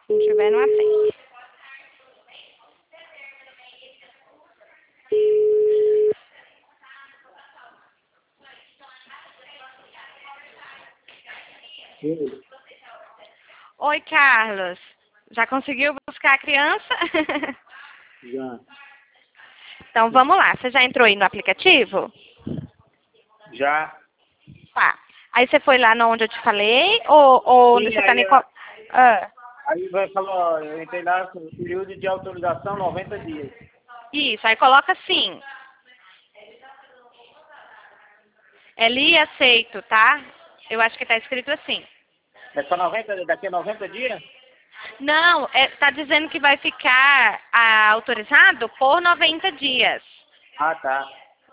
Se não tiver, não atende. Sim, Oi, Carlos. Já conseguiu buscar a criança? já. Então vamos lá. Você já entrou aí no aplicativo? Já. Tá. Aí você foi lá onde eu te falei? Ou Sim, você tá nem... Ah, aí vai falar, ó, eu entrei lá com o período de autorização 90 dias. isso. Aí coloca assim. Eli aceito, tá? Eu acho que tá escrito assim. É só 90, daqui a 90 dias? Não, tá dizendo que vai ficar autorizado por 90 dias. Ah, tá.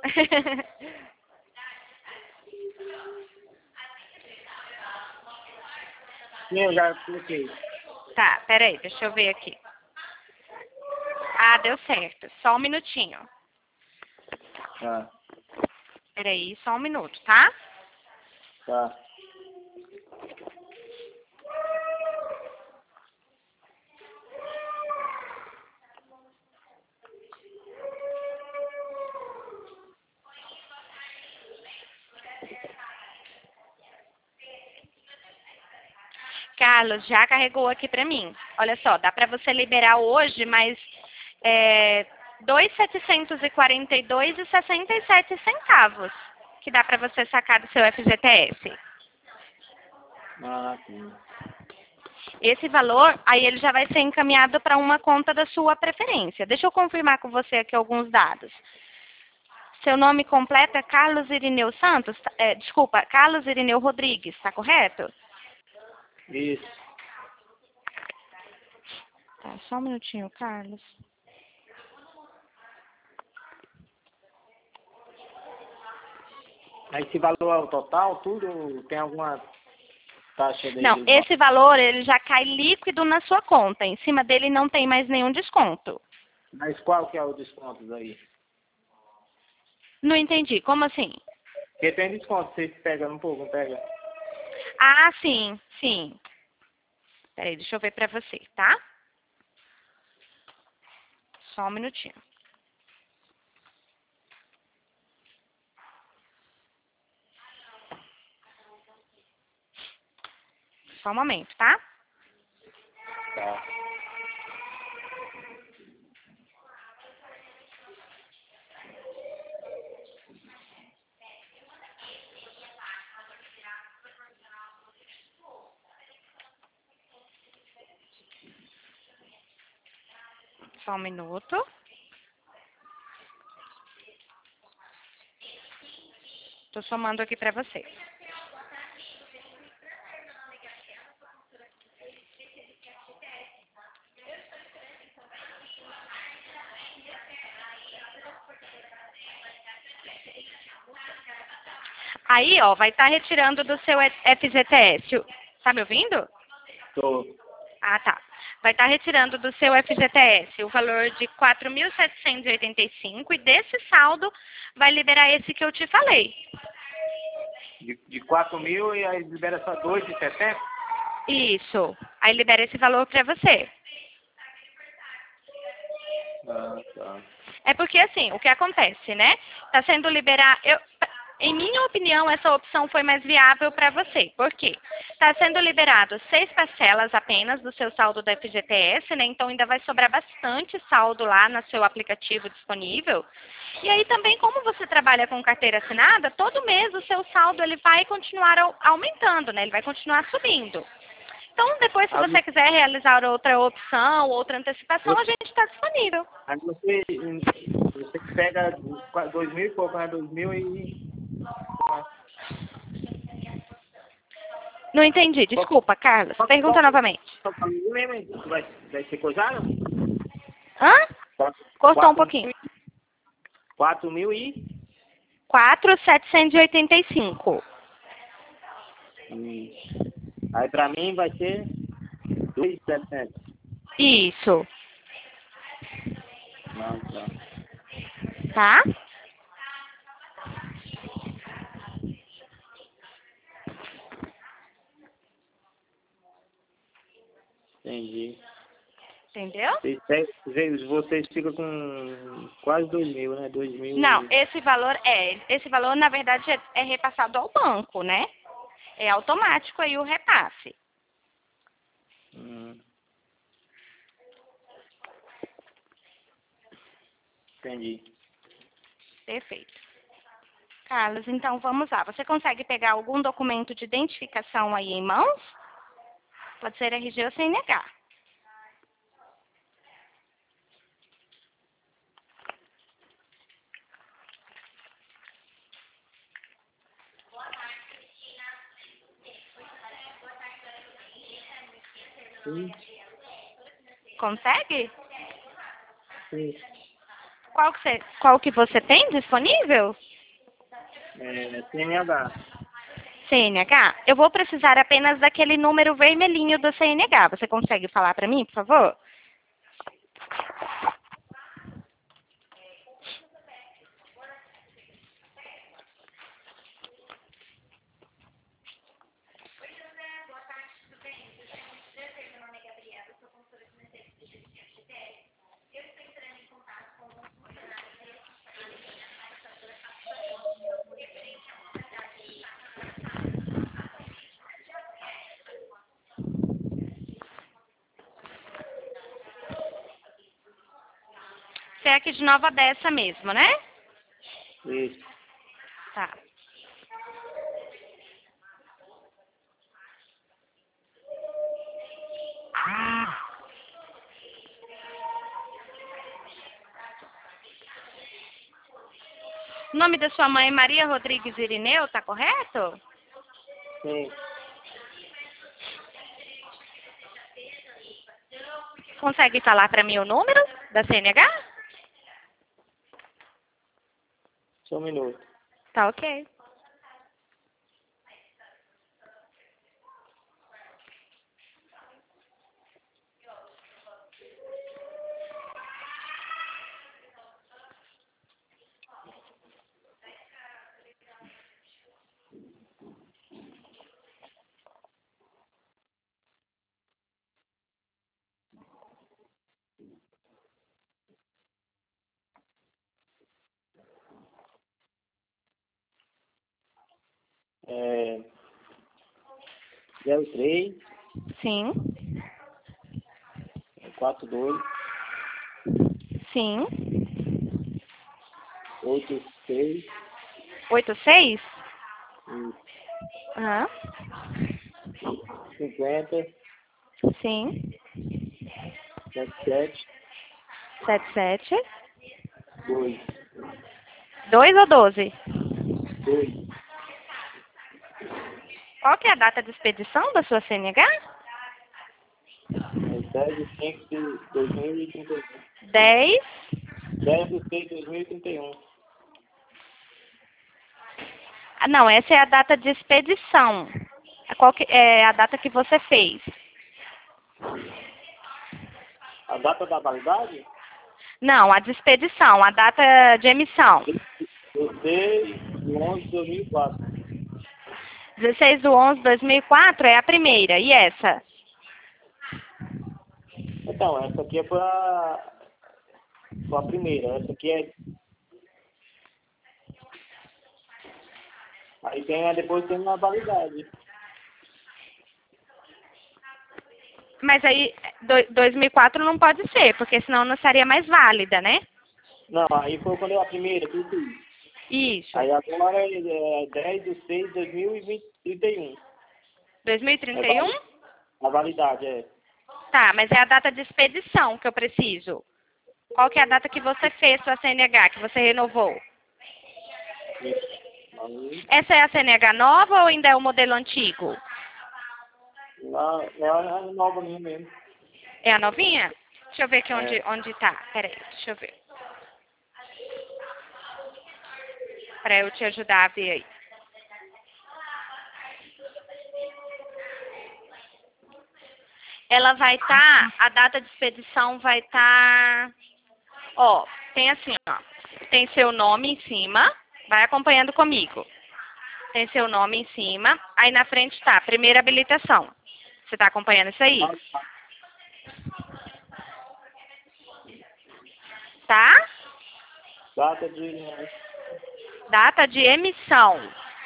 Sim, eu já cliquei. Tá, peraí, deixa eu ver aqui. Ah, deu certo. Só um minutinho. Tá, Peraí, só um minuto, tá? tá. Carlos, já carregou aqui pra mim. Olha só, dá pra você liberar hoje, mas 2.742,67 centavos que dá pra você sacar do seu FGTS. Ah, sim. Esse valor, aí ele já vai ser encaminhado para uma conta da sua preferência. Deixa eu confirmar com você aqui alguns dados. Seu nome completo é Carlos Irineu Santos? Desculpa, Carlos Irineu Rodrigues, está correto? Isso. Tá, só um minutinho, Carlos. Aí esse valor é o total, tudo? Tem alguma taxa Não, dele? esse valor ele já cai líquido na sua conta. Em cima dele não tem mais nenhum desconto. Mas qual que é o desconto daí? Não entendi. Como assim? Porque tem desconto, você pega um pouco, não pega? Ah, sim, sim. Peraí, deixa eu ver pra você, tá? Só um minutinho. Só um momento, tá? Tá. Só um minuto. Tô somando aqui pra você. Aí, ó, vai estar retirando do seu FGTS. Tá me ouvindo? Tô. Ah, tá. Vai estar retirando do seu FGTS o valor de 4.785 e desse saldo vai liberar esse que eu te falei. De 4 mil e aí libera só 2,70? Isso. Aí libera esse valor para você. Ah, tá. É porque assim, o que acontece, né? Está sendo liberado. Em minha opinião, essa opção foi mais viável para você. Por quê? Está sendo liberado 6 parcelas apenas do seu saldo da FGTS, né? Então ainda vai sobrar bastante saldo lá no seu aplicativo disponível. E aí também, como você trabalha com carteira assinada, todo mês o seu saldo ele vai continuar aumentando, né? Ele vai continuar subindo. Então, depois, se Aí você quiser realizar outra opção, outra antecipação, a você, gente está disponível. aí você pega 2 mil e pouco, né? 2 mil e... Não entendi. Desculpa, Carlos. Pergunta novamente. Só pra mim mesmo, hein? Vai ser coisado? Hã? Cortou um 4 pouquinho. 4 mil e... 4.785. Aí pra mim vai ser 2,700. Isso. Não, tá. Tá? Entendi. Entendeu? Vocês ficam com quase 2.000, né? 2.000. Não, esse valor na verdade é repassado ao banco, né? É automático aí o repasse. Entendi. Perfeito. Carlos, então vamos lá. Você consegue pegar algum documento de identificação aí em mãos? Pode ser RG ou CNH. Sim. Consegue? Sim. Qual que você tem disponível? CNH. CNH? Eu vou precisar apenas daquele número vermelhinho do CNH. Você consegue falar para mim, por favor? Você é aqui de Nova Odessa mesmo, né? Isso. Tá. O nome da sua mãe é Maria Rodrigues Irineu, tá correto? Sim. Consegue falar para mim o número da CNH? Só um minuto. Tá ok. É 03 Sim. 42 Sim. 86 86? Aham. 50 Sim. 77 77. 2. 2 ou 12? 2. Qual que é a data de expedição da sua CNH? 10 de 5 de 2031. 10. 10 de 6 de 2031. Ah, não, essa é a data de expedição. Qual que é a data que você fez? A data da validade? Não, a de expedição, a data de emissão. 16 de 11 de 2004. 16 de 11 de 2004 é a primeira. E essa? Então, essa aqui foi a primeira. Essa aqui é. Aí depois tem uma validade. Mas aí, 2004 não pode ser, porque senão não seria mais válida, né? Não, aí foi quando eu a primeira que eu fiz. Isso. Aí agora é 10 de 6 de 2031. 2031? A validade é. Tá, mas é a data de expedição que eu preciso. Qual que é a data que você fez sua CNH, que você renovou? Aí, Essa é a CNH nova ou ainda é o modelo antigo? é a nova minha mesmo. É a novinha? Deixa eu ver aqui É. onde tá. Peraí, deixa eu ver. Pra eu te ajudar a ver aí. Ela vai estar, a data de expedição vai estar, ó, tem assim, ó, tem seu nome em cima, vai acompanhando comigo. Tem seu nome em cima, aí na frente tá, primeira habilitação. Você tá acompanhando isso aí? Data de... Data de emissão.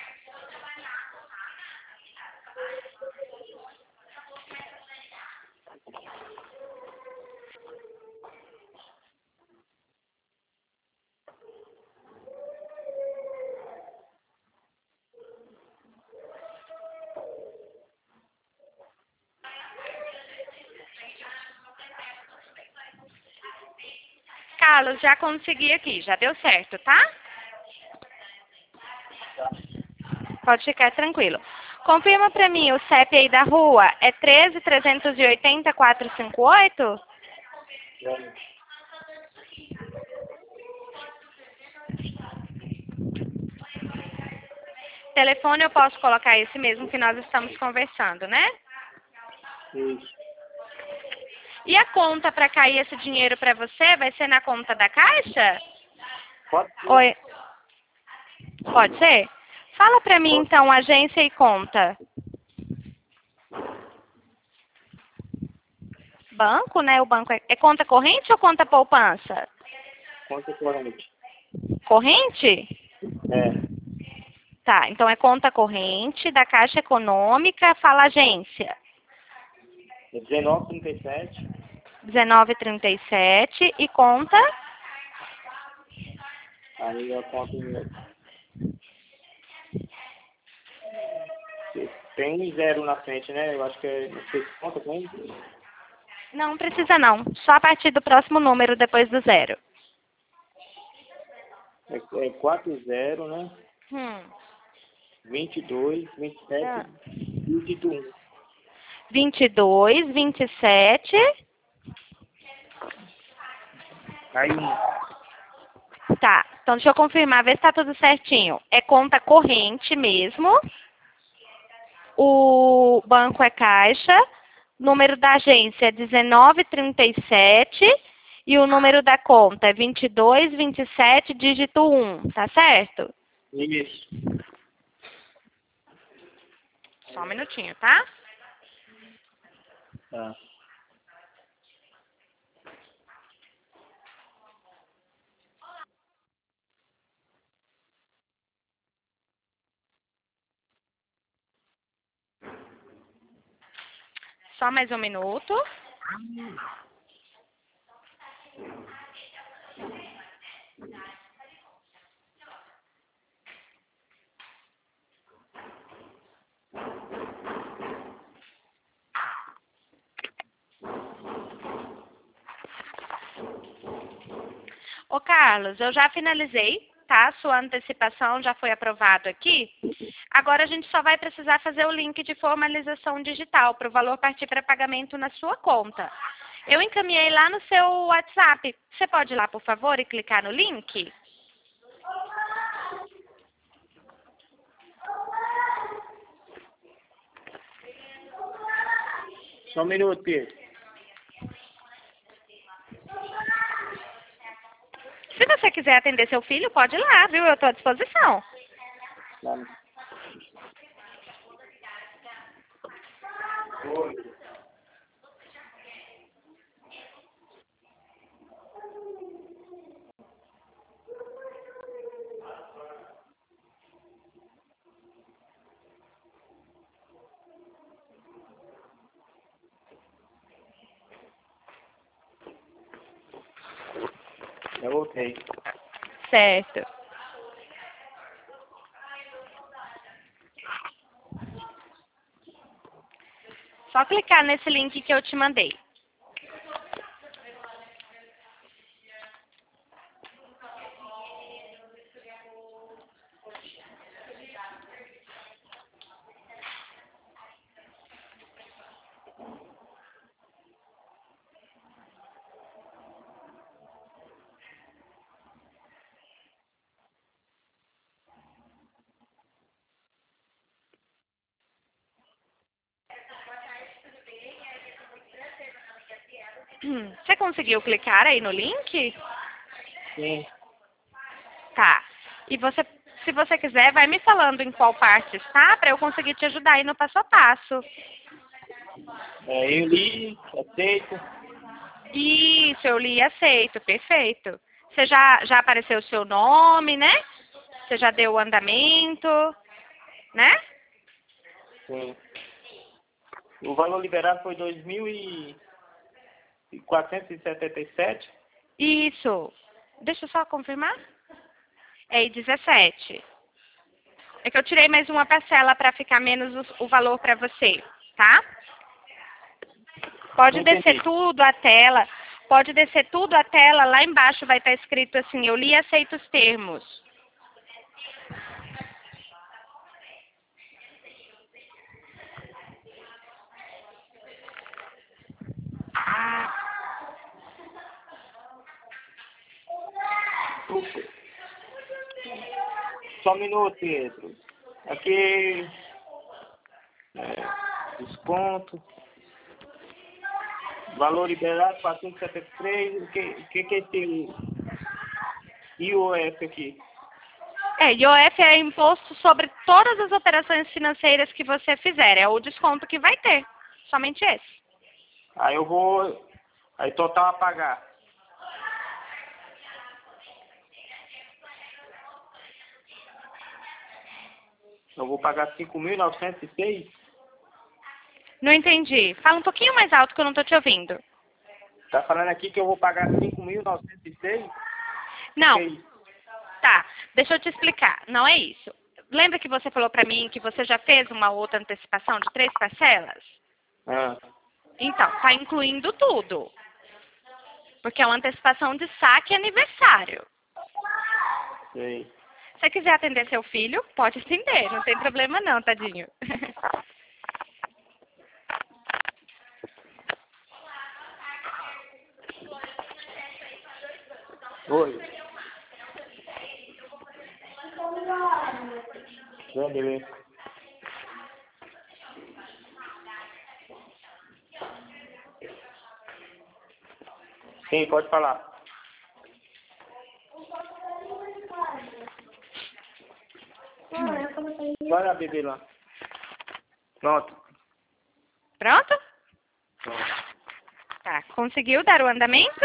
Carlos, já consegui aqui, já deu certo, tá? Pode ficar tranquilo. Confirma pra mim, o CEP aí da rua é 13.380.458? Telefone eu posso colocar esse mesmo que nós estamos conversando, né? Isso. E a conta para cair esse dinheiro para você vai ser na conta da Caixa? Pode ser. Oi. Pode ser? Fala para mim então, agência e conta. Banco, né? O banco é conta corrente ou conta poupança? Conta corrente. Corrente? É. Tá, então é conta corrente da Caixa Econômica, fala agência. É 1937. 1937 e conta Aí a conta tem 0 na frente, né? Eu acho que é... Não sei se conta com isso. não precisa não, só a partir do próximo número depois do 0. É 40, né? 22, 27, Ah. 21. 22, 27. Aí Tá, então deixa eu confirmar, ver se tá tudo certinho. É conta corrente mesmo. O banco é Caixa. Número da agência é 1937. E o número da conta é 22, 27, dígito 1. Tá certo? isso. Só um minutinho, tá? Tá. Só mais um minuto. Ô, Carlos, eu já finalizei, tá? Sua antecipação já foi aprovado aqui. Agora a gente só vai precisar fazer o link de formalização digital para o valor partir para pagamento na sua conta. Eu encaminhei lá no seu WhatsApp. Você pode ir lá, por favor, e clicar no link? Só um minuto, Pedro. Se você quiser atender seu filho, pode ir lá, viu? Eu estou à disposição. Tá. Eu voltei. Certo. Só clicar nesse link que eu te mandei. Você conseguiu clicar aí no link? Sim. Tá. E você, se você quiser, vai me falando em qual parte está, para eu conseguir te ajudar aí no passo a passo. Eu li, aceito. Isso, eu li e aceito. Perfeito. Você já apareceu o seu nome, né? Você já deu o andamento, né? Sim. O valor liberado foi 2.477. Isso. Deixa eu só confirmar. É 17. É que eu tirei mais uma parcela para ficar menos o valor para você, tá? Pode Não descer entendi. tudo a tela. Pode descer tudo a tela. Lá embaixo vai estar escrito assim, eu li e aceito os termos. Só um minuto, Pedro. Aqui, desconto. Valor liberado, 473. O que é esse IOF aqui? IOF é imposto sobre todas as operações financeiras que você fizer. É o desconto que vai ter. Somente esse. Aí eu vou. Aí total a pagar. Eu vou pagar 5.906. Não entendi. Fala um pouquinho mais alto que eu não estou te ouvindo. Tá falando aqui que eu vou pagar 5.906? Não. Que é isso? Tá. Deixa eu te explicar. Não é isso. Lembra que você falou para mim que você já fez uma outra antecipação de 3 parcelas? Ah, Então, tá incluindo tudo. Porque é uma antecipação de saque e aniversário. sei. Se você quiser atender seu filho, pode atender. Não tem problema não, tadinho. Oi. Beleza. Sim, pode falar. Vai lá, bebê lá. Pronto. Pronto? Pronto. Tá. Conseguiu dar o andamento?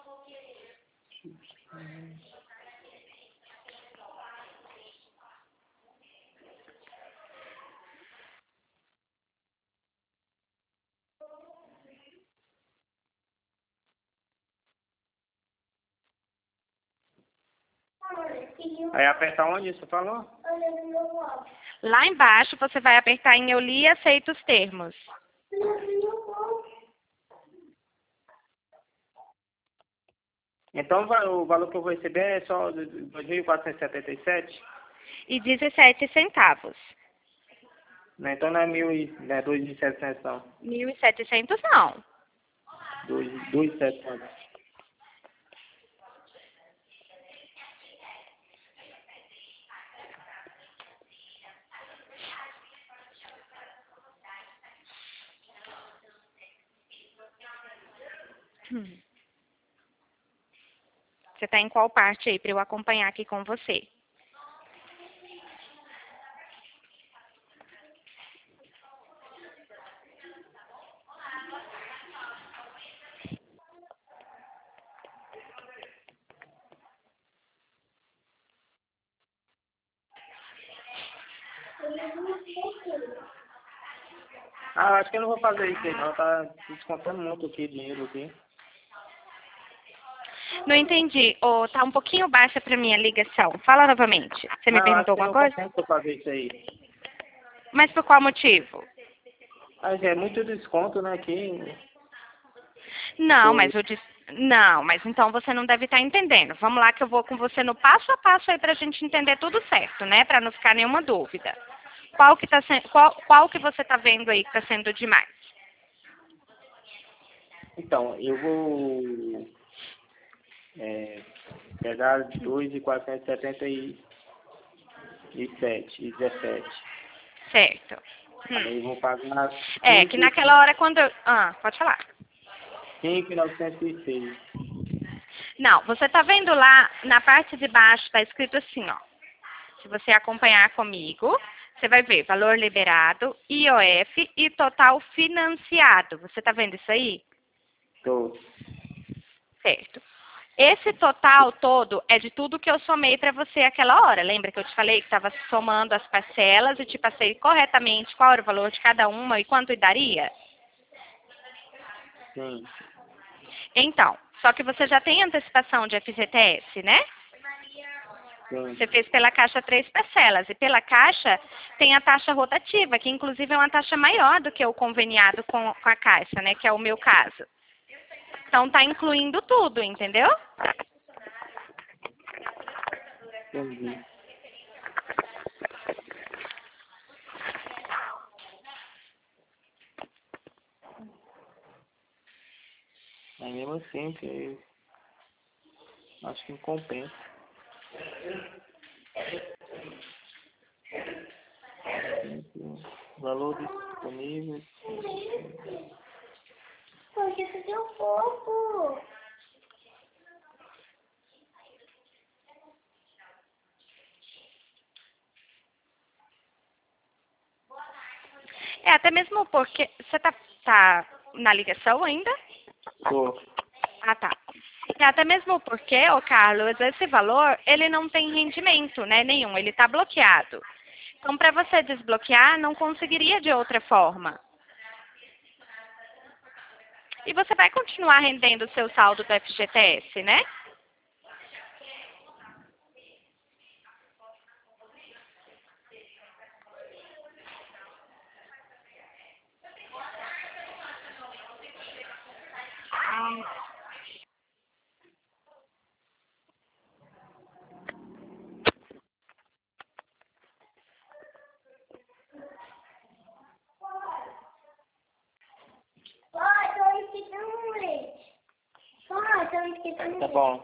Aí aperta onde você falou? Lá embaixo você vai apertar em eu li e aceito os termos. Então o valor que eu vou receber é só 2.477? E 17 centavos. Né? Então não é 2.700 não. 1.700 não. 2.700. Você está em qual parte aí para eu acompanhar aqui com você? Ah, acho que eu não vou fazer isso aí não. Tá descontando muito aqui dinheiro aqui. Não entendi. Oh, tá um pouquinho baixa para minha ligação. Fala novamente. Você me Não, acho perguntou que eu alguma não coisa? compensa fazer isso aí. Mas por qual motivo? Mas é muito desconto, né, aqui. Não, Foi. mas eu disse... Não, mas então você não deve estar entendendo. Vamos lá que eu vou com você no passo a passo aí para a gente entender tudo certo, né? Para não ficar nenhuma dúvida. Qual que você está vendo aí que está sendo demais? Então, eu vou pegar 2.477 e 17. Certo. Aí eu vou pagar É, que naquela hora quando eu... Ah, pode falar. 5.906. Não, você está vendo lá na parte de baixo, está escrito assim, ó. Se você acompanhar comigo, você vai ver valor liberado, IOF e total financiado. Você está vendo isso aí? Tô. Certo. Esse total todo é de tudo que eu somei para você aquela hora. Lembra que eu te falei que estava somando as parcelas e te passei corretamente qual era o valor de cada uma e quanto daria? Sim. Então, só que você já tem antecipação de FGTS, né? Sim. Você fez pela Caixa 3 parcelas. E pela Caixa tem a taxa rotativa, que inclusive é uma taxa maior do que o conveniado com a Caixa, né? Que é o meu caso. Então tá incluindo tudo, entendeu? Entendi. Mas mesmo assim, que acho que não compensa. Valores disponíveis. Porque você deu pouco. É, até mesmo porque... Você tá na ligação ainda? Tô. Ah, tá. É, até mesmo porque, ô Carlos, esse valor, ele não tem rendimento, né, nenhum. Ele tá bloqueado. Então, para você desbloquear, não conseguiria de outra forma. E você vai continuar rendendo o seu saldo do FGTS, né? Pai, tô esquecendo um leite. Pai, tô esquecendo um Tá leite. bom.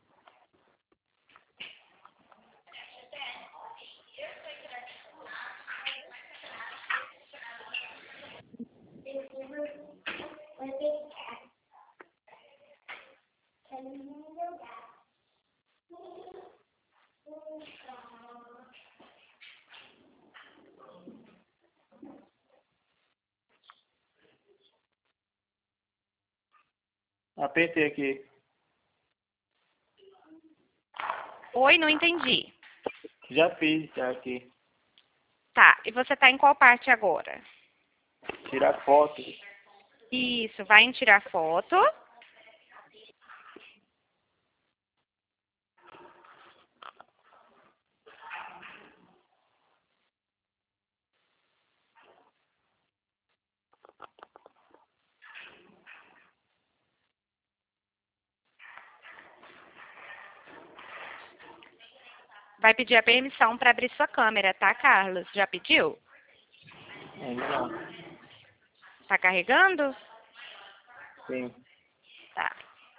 Apertei aqui. Oi, não entendi. Já fiz já aqui. Tá, e você tá em qual parte agora? Tirar foto. Isso, vai em tirar foto. Vai pedir a permissão para abrir sua câmera, tá, Carlos? Já pediu? Ainda não. Tá carregando? Sim. Tá.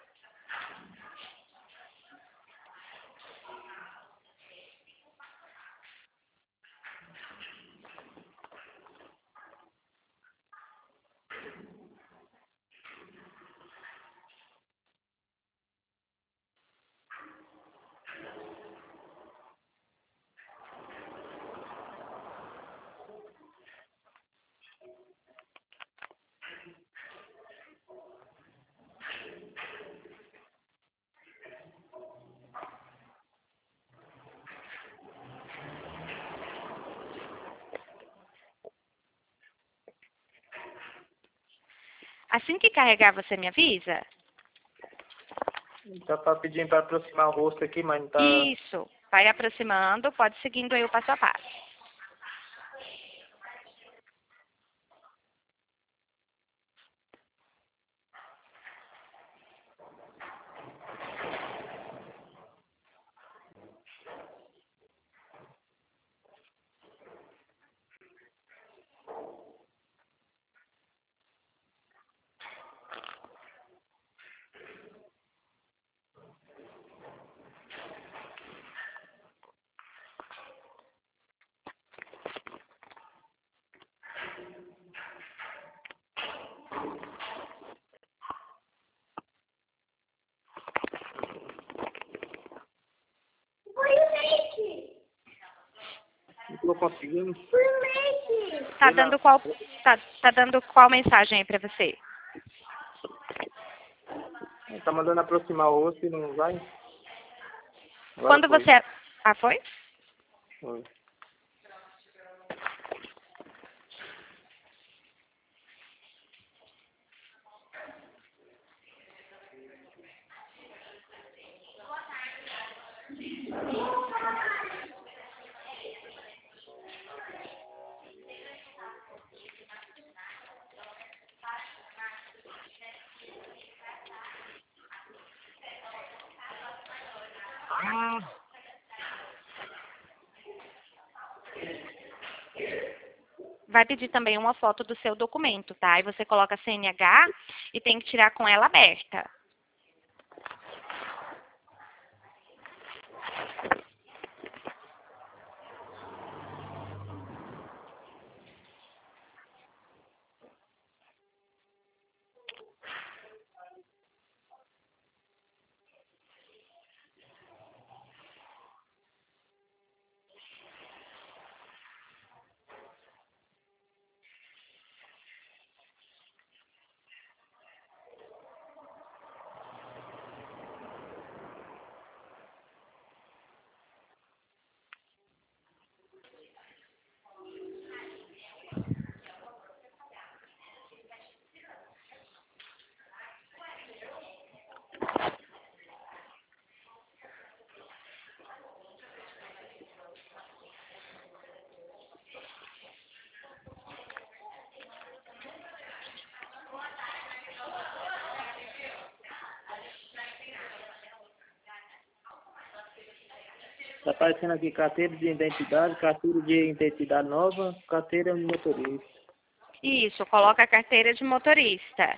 Assim que carregar, você me avisa? Tá pedindo para aproximar o rosto aqui, mas não tá. Isso. Vai aproximando, pode seguindo aí o passo a passo. Foi o leite. Não tô conseguindo. Foi o leite. Tá dando qual mensagem aí pra você? Ele tá mandando aproximar o osso e não vai? Agora Quando foi. você... Ah, foi? Foi. Vai pedir também uma foto do seu documento, tá? E você coloca a CNH e tem que tirar com ela aberta. Tá aparecendo aqui carteira de identidade nova, carteira de motorista. Isso, coloca a carteira de motorista.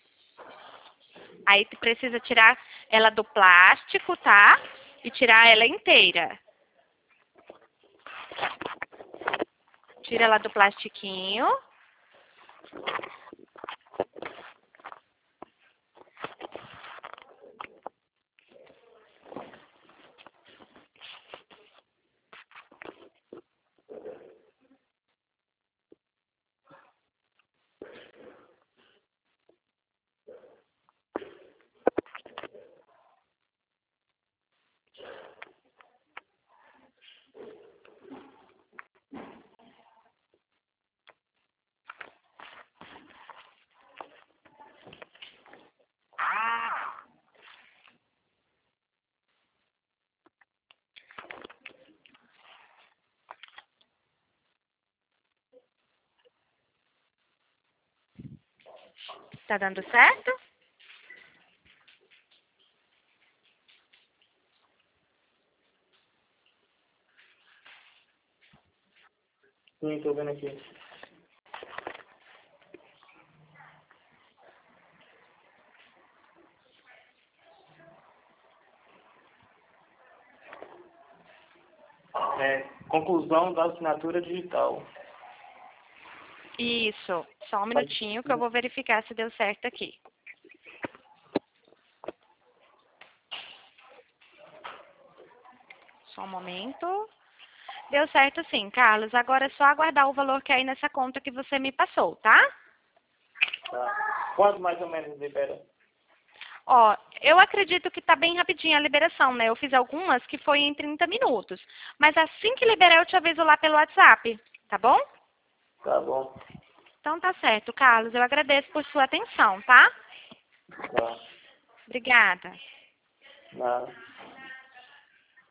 Aí tu precisa tirar ela do plástico, tá? E tirar ela inteira. Tira ela do plastiquinho. Tá dando certo? Sim, tô vendo aqui. Conclusão da assinatura digital. Isso. Só um minutinho que eu vou verificar se deu certo aqui. Só um momento. Deu certo sim, Carlos. Agora é só aguardar o valor que é aí nessa conta que você me passou, tá? Tá. Quanto mais ou menos libera? Ó, eu acredito que tá bem rapidinho a liberação, né? Eu fiz algumas que foi em 30 minutos. Mas assim que liberar, eu te aviso lá pelo WhatsApp, tá bom? Tá bom. Então tá certo, Carlos. Eu agradeço por sua atenção, tá? Tá. Obrigada. Nada.